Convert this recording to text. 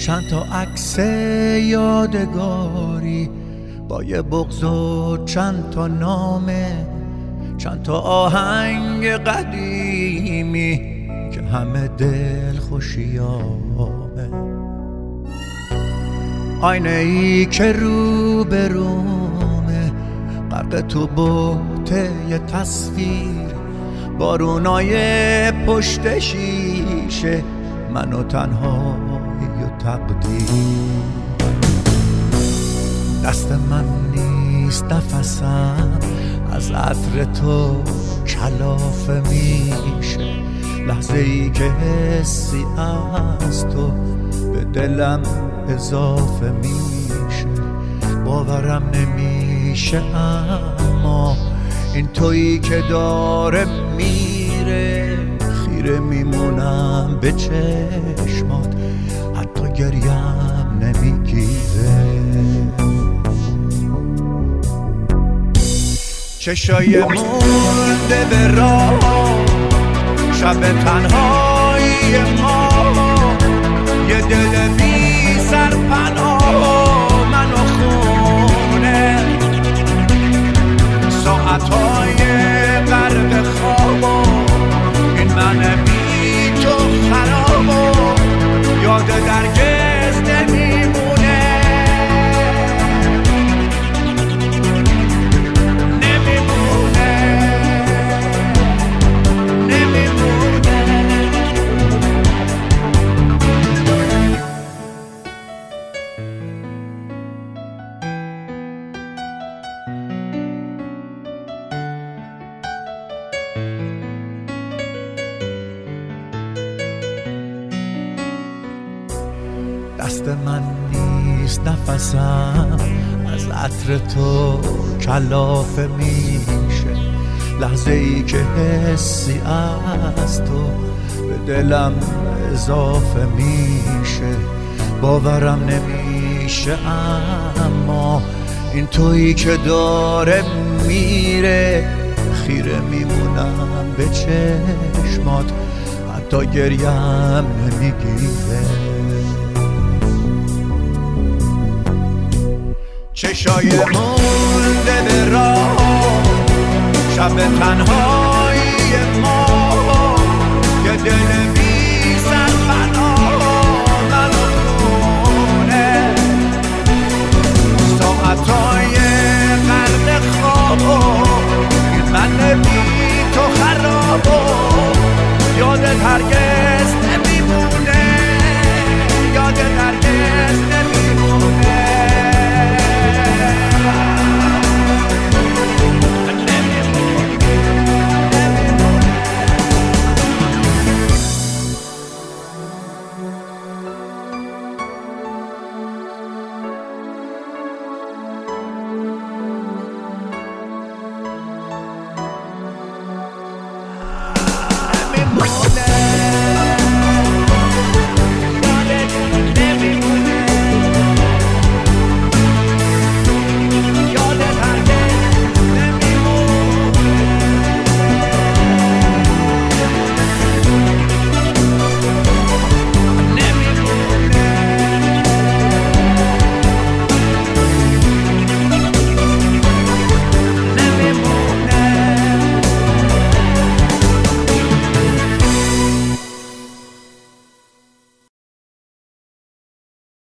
چند تا عکس یادگاری با یه بغض و چند تا نامه، چند تا آهنگ قدیمی که همه دل خوشیامه. آینه ای که رو به رومه، غرق تو بوته یه تصویر، بارونای پشت شیشه، من و تنهایی و تقدیر. دست من نیست نفسم، از عطر تو کلافه میشه، لحظه ای که حسی از تو به دلم اضافه میشه. باورم نمیشه اما این تویی که داره میره، خیره میمونم به چشمات، حتی گریم نمیگیره. چشای مونده به راه، شب تنهایی ما، یه دل بی سرپناه، من و خونه، ساعتهای غرق خواب، این من بی تو خراب، یاد درگز نمیمونه. دست من نیست نفسم، از عطر تو کلافه میشه، لحظه ای که حسی از تو به دلم اضافه میشه. باورم نمیشه اما این تویی که داره میره، خیره میمونم به چشمات، حتی گریم نمیگیره. چشای مونده به راه، شب تنهایی ما، یه دل